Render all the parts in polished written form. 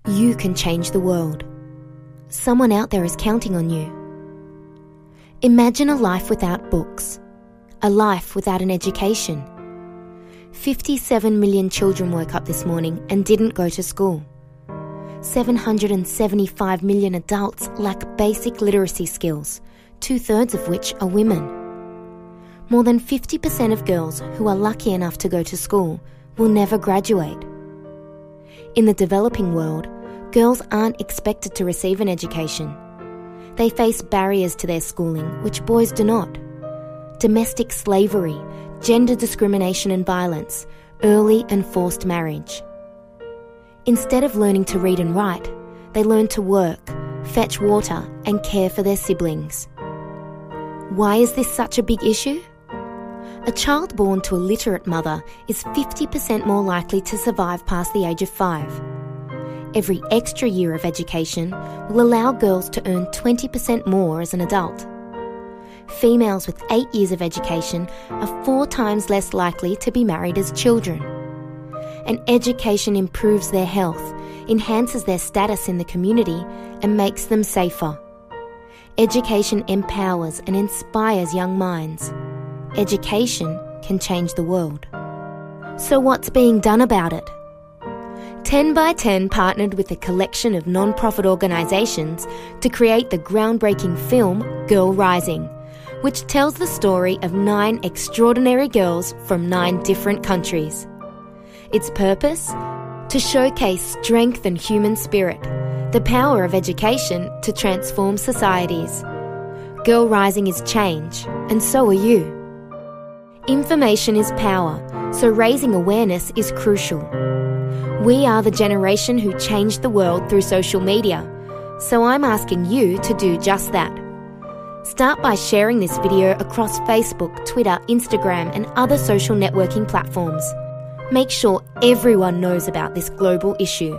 You can change the world. Someone out there is counting on you. Imagine a life without books, a life without an education. 57 million children woke up this morning and didn't go to school. 775 million adults lack basic literacy skills, 2/3 of which are women. More than 50% of girls who are lucky enough to go to school will never graduate. In the developing world, girls aren't expected to receive an education. They face barriers to their schooling, which boys do not. Domestic slavery, gender discrimination and violence, early and forced marriage. Instead of learning to read and write, they learn to work, fetch water, and care for their siblings. Why is this such a big issue? A child born to a literate mother is 50% more likely to survive past the age of 5. Every extra year of education will allow girls to earn 20% more as an adult. Females with 8 years of education are 4 times less likely to be married as children. And education improves their health, enhances their status in the community, and makes them safer. Education empowers and inspires young minds. Education can change the world. So what's being done about it? 10 by 10 partnered with a collection of non-profit organisations to create the groundbreaking film Girl Rising, which tells the story of 9 extraordinary girls from 9 different countries. Its purpose? To showcase strength and human spirit, the power of education to transform societies. Girl Rising is change, and so are you. Information is power, so raising awareness is crucial. We are the generation who changed the world through social media, so I'm asking you to do just that. Start by sharing this video across Facebook, Twitter, Instagram, and other social networking platforms. Make sure everyone knows about this global issue.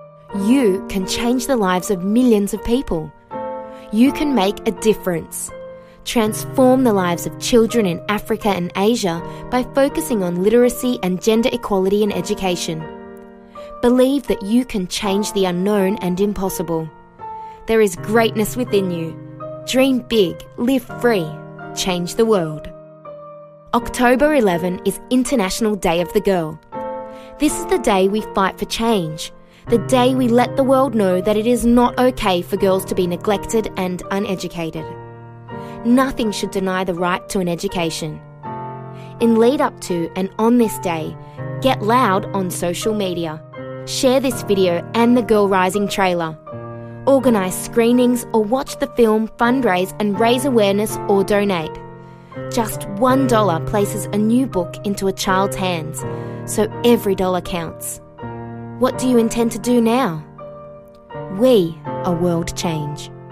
You can change the lives of millions of people. You can make a difference. Transform the lives of children in Africa and Asia by focusing on literacy and gender equality in education. Believe that you can change the unknown and impossible. There is greatness within you. Dream big, live free, change the world. October 11 is International Day of the Girl. This is the day we fight for change, the day we let the world know that it is not okay for girls to be neglected and uneducated. Nothing should deny the right to an education. In lead up to and on this day, get loud on social media. Share this video and the Girl Rising trailer. Organise screenings or watch the film, fundraise and raise awareness or donate. Just $1 places a new book into a child's hands, so every dollar counts. What do you intend to do now? We are world change.